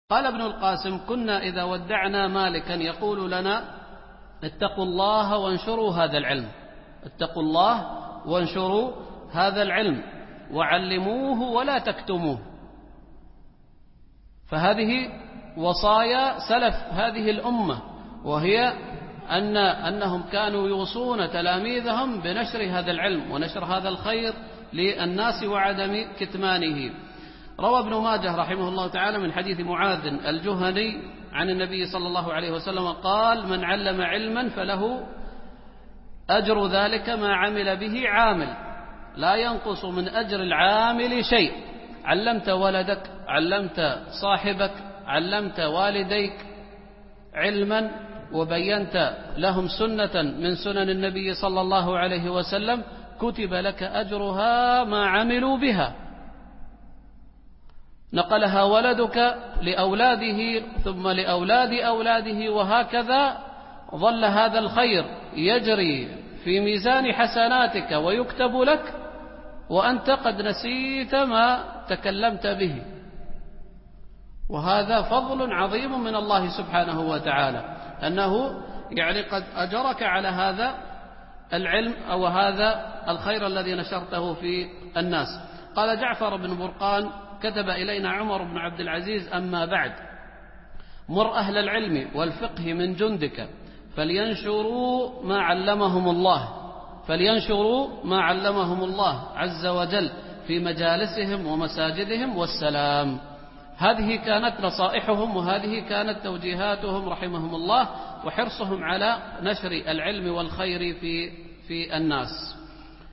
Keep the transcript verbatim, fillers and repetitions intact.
قال ابن القاسم: كنا إذا ودعنا مالكا يقول لنا: اتقوا الله وانشروا هذا العلم، اتقوا الله وانشروا هذا العلم وعلموه ولا تكتموه. فهذه وصايا سلف هذه الأمة، وهي أن أنهم كانوا يوصون تلاميذهم بنشر هذا العلم ونشر هذا الخير للناس وعدم كتمانه. روى ابن ماجه رحمه الله تعالى من حديث معاذ الجهني عن النبي صلى الله عليه وسلم قال: من علم علما فله أجر ذلك ما عمل به عامل، لا ينقص من أجر العامل شيء. علمت ولدك، علمت صاحبك، علمت والديك علما وبينت لهم سنة من سنن النبي صلى الله عليه وسلم، كتب لك أجرها ما عملوا بها. نقلها ولدك لأولاده ثم لأولاد أولاده، وهكذا ظل هذا الخير يجري في ميزان حسناتك ويكتب لك وأنت قد نسيت ما تكلمت به. وهذا فضل عظيم من الله سبحانه وتعالى، أنه يعني قد أجرك على هذا العلم أو هذا الخير الذي نشرته في الناس. قال جعفر بن برقان: كتب إلينا عمر بن عبد العزيز: أما بعد، مر أهل العلم والفقه من جندك فلينشروا ما علمهم الله فلينشروا ما علمهم الله عز وجل في مجالسهم ومساجدهم والسلام. هذه كانت نصائحهم وهذه كانت توجيهاتهم رحمهم الله، وحرصهم على نشر العلم والخير في في الناس.